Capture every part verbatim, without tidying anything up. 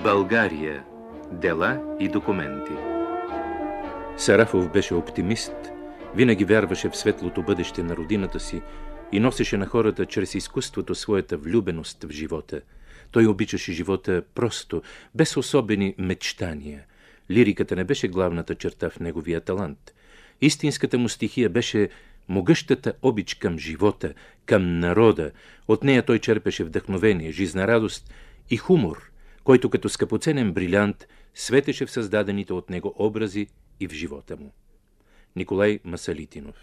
България. Дела и документи. Сарафов беше оптимист, винаги вярваше в светлото бъдеще на родината си и носеше на хората чрез изкуството своята влюбеност в живота. Той обичаше живота просто, без особени мечтания. Лириката не беше главната черта в неговия талант. Истинската му стихия беше могъщата обич към живота, към народа. От нея той черпеше вдъхновение, жизнерадост и хумор, който като скъпоценен брилянт светеше в създадените от него образи и в живота му. Николай Масалитинов.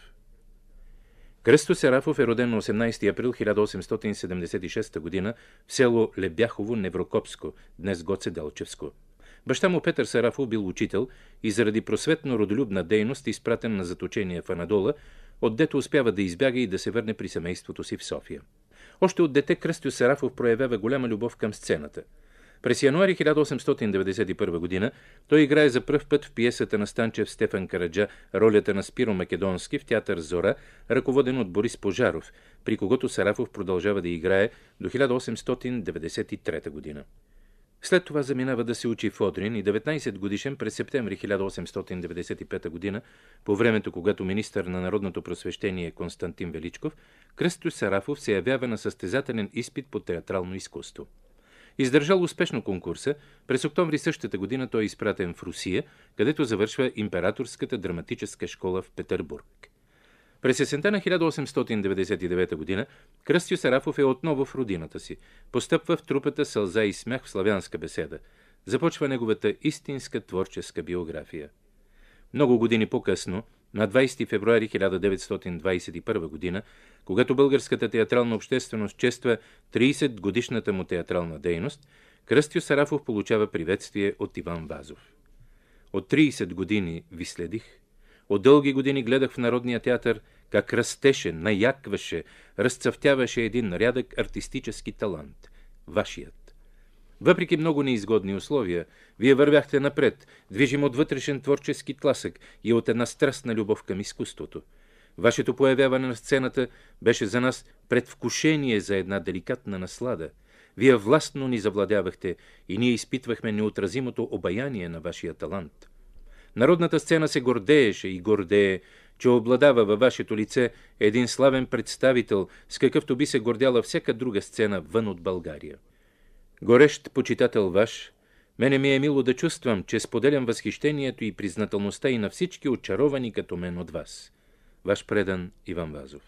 Кръстьо Сарафов е роден на осемнайсети април хиляда осемстотин седемдесет и шеста година в село Лебяхово, Неврокопско, днес Гоце Делчевско. Баща му Петър Сарафов бил учител и заради просветно-родолюбна дейност изпратен на заточение в Анадола, отдето успява да избяга и да се върне при семейството си в София. Още от дете Кръстьо Сарафов проявява голяма любов към сцената. През януари хиляда осемстотин деветдесет и първа година той играе за пръв път в пиесата на Станчев Стефан Караджа ролята на Спиро Македонски в театър Зора, ръководен от Борис Пожаров, при когото Сарафов продължава да играе до хиляда осемстотин деветдесет и трета година. След това заминава да се учи в Одрин и деветнайсет годишен през септември хиляда осемстотин деветдесет и пета година, по времето когато министър на народното просвещение е Константин Величков, Кръстьо Сарафов се явява на състезателен изпит по театрално изкуство. Издържал успешно конкурса, през октомври същата година той е изпратен в Русия, където завършва Императорската драматическа школа в Петербург. През есента на хиляда осемстотин деветдесет и девета година Кръстьо Сарафов е отново в родината си. Постъпва в трупата Сълза и смях в Славянска беседа. Започва неговата истинска творческа биография. Много години по-късно, на двайсети февруари хиляда деветстотин двайсет и първа година, когато българската театрална общественост чества трийсет годишната му театрална дейност, Кръстьо Сарафов получава приветствие от Иван Вазов. От трийсет години ви следих. От дълги години гледах в Народния театър как растеше, наякваше, разцъфтяваше един рядък артистически талант – вашият. Въпреки много неизгодни условия, вие вървяхте напред, движим от вътрешен творчески тласък и от една страстна любов към изкуството. Вашето появяване на сцената беше за нас предвкушение за една деликатна наслада. Вие властно ни завладявахте и ние изпитвахме неотразимото обаяние на вашия талант. Народната сцена се гордееше и гордее, че обладава във вашето лице един славен представител, с какъвто би се гордяла всяка друга сцена вън от България. Горещ почитател ваш, мене ми е мило да чувствам, че споделям възхищението и признателността и на всички очаровани като мен от вас. Ваш предан Иван Вазов.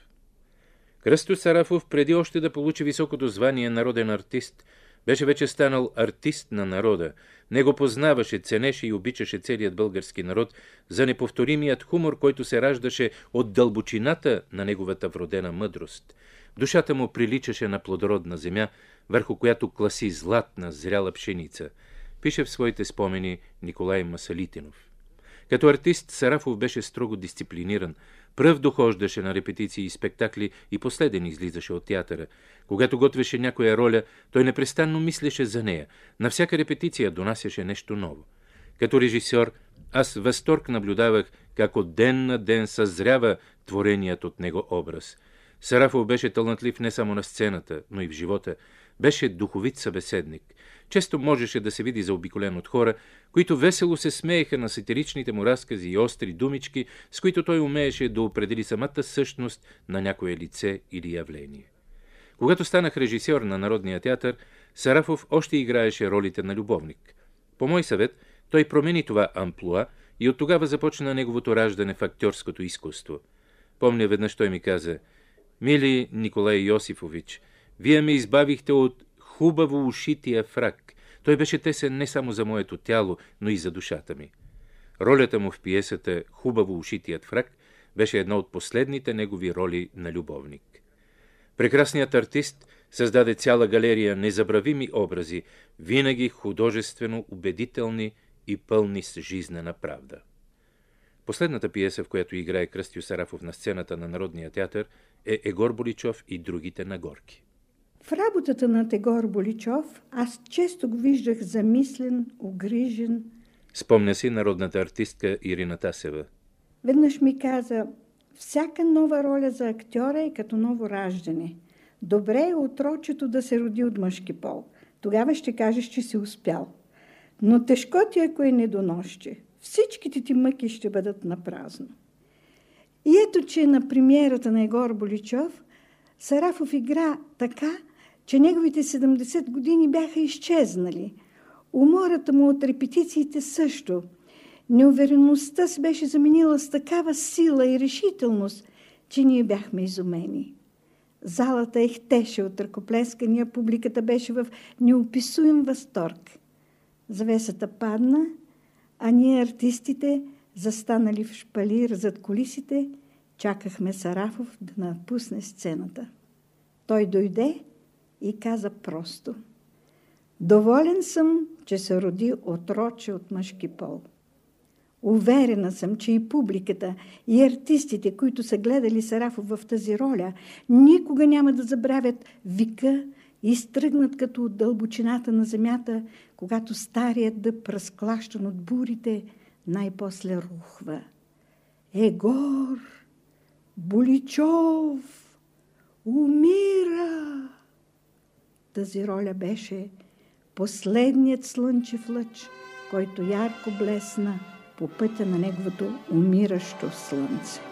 Кръстьо Сарафов, преди още да получи високото звание народен артист, беше вече станал артист на народа. Него познаваше, ценеше и обичаше целият български народ за неповторимият хумор, който се раждаше от дълбочината на неговата вродена мъдрост. Душата му приличаше на плодородна земя, върху която класи златна, зряла пшеница, пише в своите спомени Николай Масалитинов. Като артист Сарафов беше строго дисциплиниран, пръв дохождаше на репетиции и спектакли и последен излизаше от театъра. Когато готвеше някоя роля, той непрестанно мислеше за нея. На всяка репетиция донасяше нещо ново. Като режисьор, аз възторг наблюдавах как от ден на ден съзрява твореният от него образ. Сарафов беше талантлив не само на сцената, но и в живота. Беше духовит събеседник. Често можеше да се види заобиколен от хора, които весело се смееха на сатиричните му разкази и остри думички, с които той умееше да определи самата същност на някое лице или явление. Когато станах режисьор на Народния театър, Сарафов още играеше ролите на любовник. По мой съвет, той промени това амплуа и от тогава започна неговото раждане в актьорското изкуство. Помня, веднъж той ми каза: „Мили Николай Йосифович, вие ме избавихте от хубаво ушития фрак. Той беше тесен не само за моето тяло, но и за душата ми“. Ролята му в пиесата „Хубаво ушитият фрак“ беше една от последните негови роли на любовник. Прекрасният артист създаде цяла галерия незабравими образи, винаги художествено убедителни и пълни с жизнена правда. Последната пиеса, в която играе Кръстьо Сарафов на сцената на Народния театър, е Егор Боличов и другите на Горки. В работата на Егор Боличов аз често го виждах замислен, угрижен. Спомня си народната артистка Ирина Тасева. Веднъж ми каза: „Всяка нова роля за актьора е като ново раждане. Добре е отрочето да се роди от мъжки пол. Тогава ще кажеш, че си успял. Но тежко ти, ако е недоносче. Всичките ти мъки ще бъдат напразно. И ето, че на премиерата на Егор Боличов Сарафов игра така, че неговите седемдесет години бяха изчезнали. Умората му от репетициите също. Неувереността се беше заменила с такава сила и решителност, че ние бяхме изумени. Залата ехтеше от ръкоплескания, публиката беше в неописуем възторг. Завесата падна, а ние артистите, застанали в шпалир зад кулисите, чакахме Сарафов да напусне сцената. Той дойде и каза просто: доволен съм, че се роди отроче от мъжки пол. Уверена съм, че и публиката, и артистите, които са гледали Сарафов в тази роля, никога няма да забравят вика и изтръгнат като от дълбочината на земята, когато старият дъб, разклащан от бурите, най-после рухва. Егор Боличов умира! Тази роля беше последният слънчев лъч, който ярко блесна по пътя на неговото умиращо слънце.